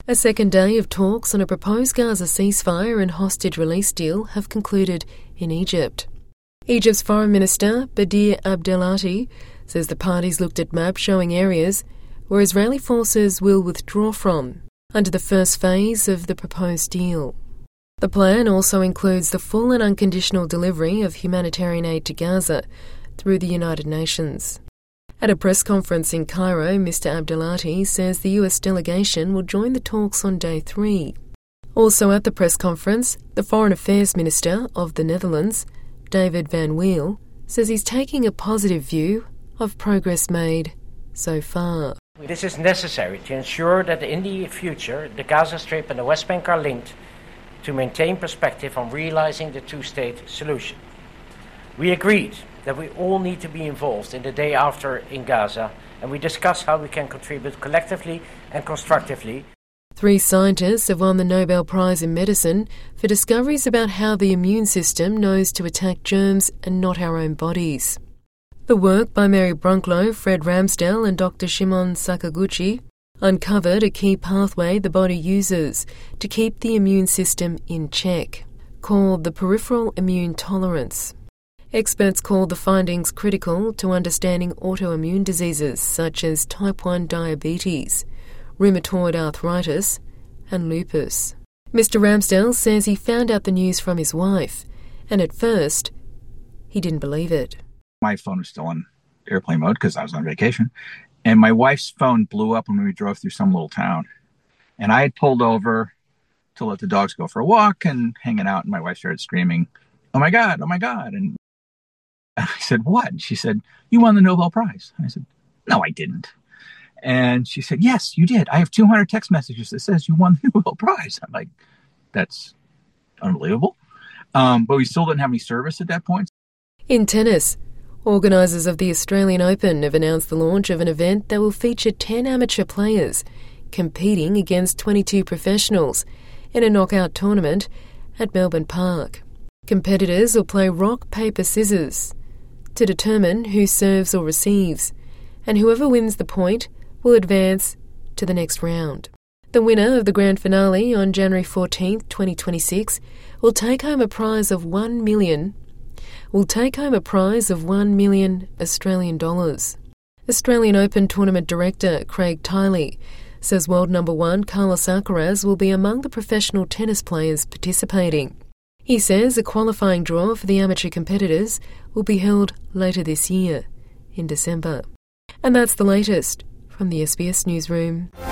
A second day of talks on a proposed Gaza ceasefire and hostage release deal have concluded in Egypt. Egypt's Foreign Minister, Badir Abdelati, says the parties looked at maps showing areas where Israeli forces will withdraw from under the first phase of the proposed deal. The plan also includes the full and unconditional delivery of humanitarian aid to Gaza through the United Nations. At a press conference in Cairo, Mr. Abdelati says the US delegation will join the talks on day 3. Also at the press conference, the Foreign Affairs Minister of the Netherlands, David Van Wiel, says he's taking a positive view of progress made so far. This is necessary to ensure that in the future the Gaza Strip and the West Bank are linked to maintain perspective on realizing the two-state solution. We agreed that we all need to be involved in the day after in Gaza, and we discussed how we can contribute collectively and constructively. 3 scientists have won the Nobel Prize in Medicine for discoveries about how the immune system knows to attack germs and not our own bodies. The work by Mary Brunklow, Fred Ramsdell and Dr. Shimon Sakaguchi uncovered a key pathway the body uses to keep the immune system in check, called the peripheral immune tolerance. Experts call the findings critical to understanding autoimmune diseases such as type 1 diabetes, rheumatoid arthritis and lupus. Mr. Ramsdell says he found out the news from his wife, and at first, he didn't believe it. My phone was still on airplane mode because I was on vacation, and my wife's phone blew up when we drove through some little town. And I had pulled over to let the dogs go for a walk and hanging out, and my wife started screaming, "Oh my God, oh my God." And I said, "What?" And she said, "You won the Nobel Prize." And I said, "No, I didn't." And she said, "Yes, you did. I have 200 text messages that says you won the Nobel Prize." I'm like, that's unbelievable. But we still didn't have any service at that point. In tennis, organisers of the Australian Open have announced the launch of an event that will feature 10 amateur players competing against 22 professionals in a knockout tournament at Melbourne Park. Competitors will play rock, paper, scissors to determine who serves or receives, and whoever wins the point will advance to the next round. The winner of the grand finale on January 14, 2026 will take home a prize of $1 million Australian dollars. Australian Open Tournament Director Craig Tiley says world number 1 Carlos Alcaraz will be among the professional tennis players participating. He says a qualifying draw for the amateur competitors will be held later this year, in December. And that's the latest from the SBS Newsroom.